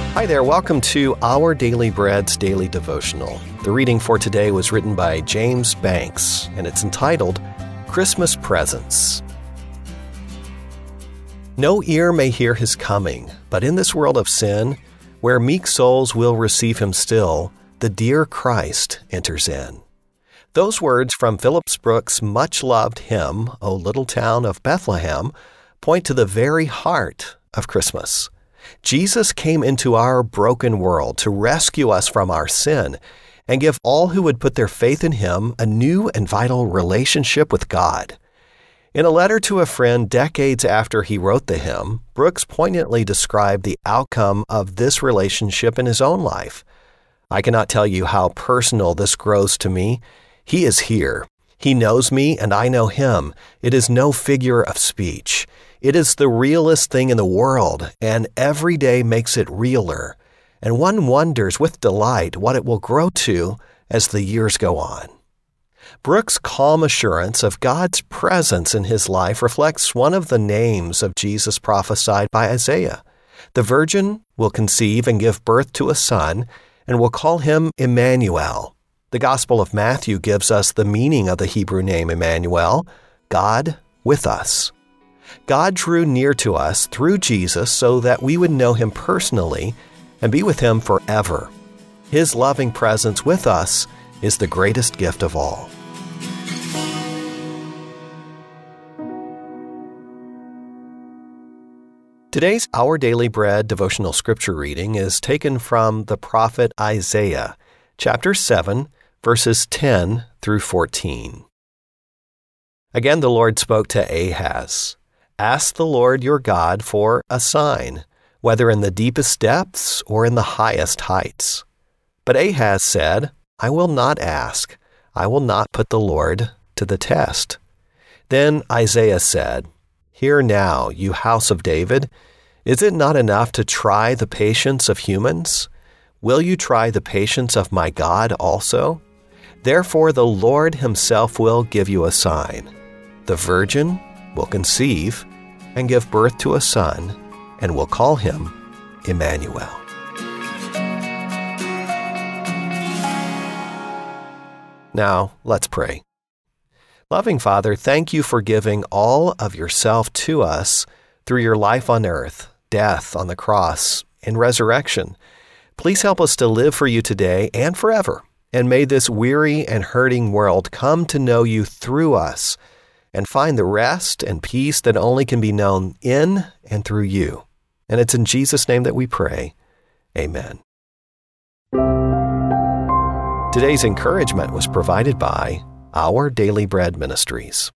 Hi there, welcome to Our Daily Bread's Daily Devotional. The reading for today was written by James Banks, and it's entitled, Christmas Presents. No ear may hear his coming, but in this world of sin, where meek souls will receive him still, the dear Christ enters in. Those words from Phillips Brooks' much-loved hymn, O Little Town of Bethlehem, point to the very heart of Christmas. Jesus came into our broken world to rescue us from our sin and give all who would put their faith in him a new and vital relationship with God. In a letter to a friend decades after he wrote the hymn, Brooks poignantly described the outcome of this relationship in his own life. I cannot tell you how personal this grows to me. He is here. He knows me and I know him. It is no figure of speech. It is the realest thing in the world, and every day makes it realer. And one wonders with delight what it will grow to as the years go on. Brooks' calm assurance of God's presence in his life reflects one of the names of Jesus prophesied by Isaiah. The virgin will conceive and give birth to a son, and will call him Emmanuel. The Gospel of Matthew gives us the meaning of the Hebrew name Emmanuel, God with us. God drew near to us through Jesus so that we would know him personally and be with him forever. His loving presence with us is the greatest gift of all. Today's Our Daily Bread devotional scripture reading is taken from the prophet Isaiah, chapter 7, verses 10 through 14. Again, the Lord spoke to Ahaz. Ask the Lord your God for a sign, whether in the deepest depths or in the highest heights. But Ahaz said, I will not ask. I will not put the Lord to the test. Then Isaiah said, Hear now, you house of David. Is it not enough to try the patience of humans? Will you try the patience of my God also? Therefore the Lord himself will give you a sign. The virgin will conceive and give birth to a son, and will call him Emmanuel. Now, let's pray. Loving Father, thank you for giving all of yourself to us through your life on earth, death on the cross, and resurrection. Please help us to live for you today and forever, and may this weary and hurting world come to know you through us and find the rest and peace that only can be known in and through you. And it's in Jesus' name that we pray. Amen. Today's encouragement was provided by Our Daily Bread Ministries.